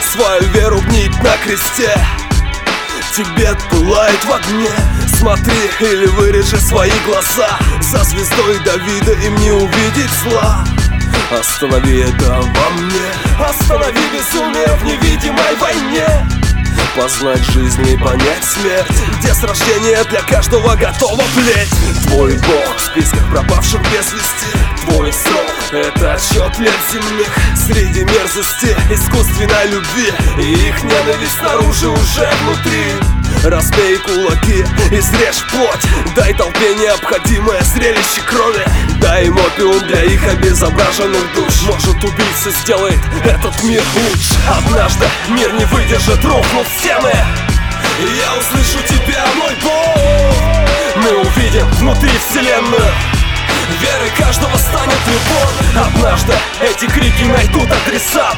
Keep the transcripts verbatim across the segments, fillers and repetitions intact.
свою веру гнить на кресте. Тибет пылает в огне. Смотри или вырежи свои глаза. За звездой Давида им не увидеть зла. Останови это во мне. Останови безумие в невидимой войне. Познать жизнь и понять смерть, где с рождения для каждого готова плеть. Твой Бог в списках пропавших без вести. Твой срок — это отсчет лет земных. Среди мерзости искусственной любви и их ненависть снаружи уже внутри. Разбей кулаки, изрежь плоть. Дай толпе необходимое зрелище крови. Дай им опиум для их обезображенных душ. Может, убийца сделает этот мир лучше. Однажды мир не выдержит, рухнут стены. И я услышу тебя, мой Бог. Мы увидим внутри вселенную. Верой каждого станет любовь. Однажды эти крики найдут адресат.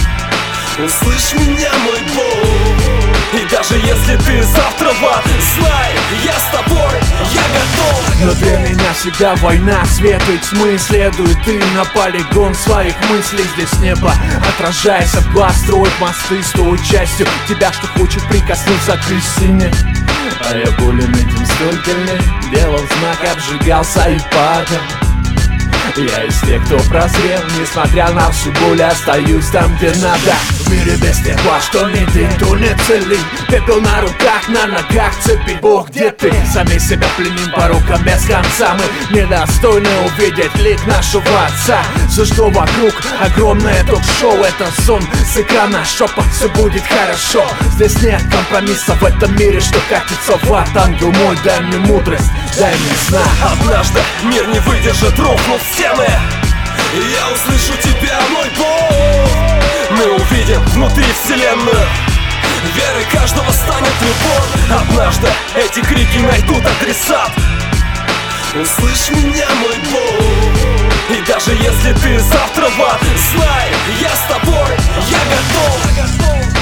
Услышь меня, мой Бог. И даже если ты завтра в ад, знай, я с тобой, я готов. Но для меня всегда война света и тьмы. Следует ты на полигон своих мыслей. Здесь небо, отражаясь от глаз, строит мосты с той частью тебя, что хочет прикоснуться к истине. А я болен этим столько лет. Делал знак, обжигался и падал. Я из тех, кто прозрел, несмотря на всю боль, остаюсь там, где надо. В мире без тепла, что не день, то не целый. Пепел на руках, на ногах, цепи. Бог, где ты? Сами себя пленим пороком без конца. Мы недостойны увидеть лик нашего Отца. Все, что вокруг, огромное ток-шоу. Это сон с экрана, шепот, все будет хорошо. Здесь нет компромиссов в этом мире, что катится в ад. Ангел мой, дай мне мудрость, дай мне знак. Однажды мир не выдержит, рухнут стены. И я услышу тебя, мой Бог. Мы увидим внутри вселенную. Верой каждого станет любовь. Однажды эти крики найдут адресат. Услышь меня, мой Бог. И даже если ты завтра в ад, знай, я с тобой, я готов.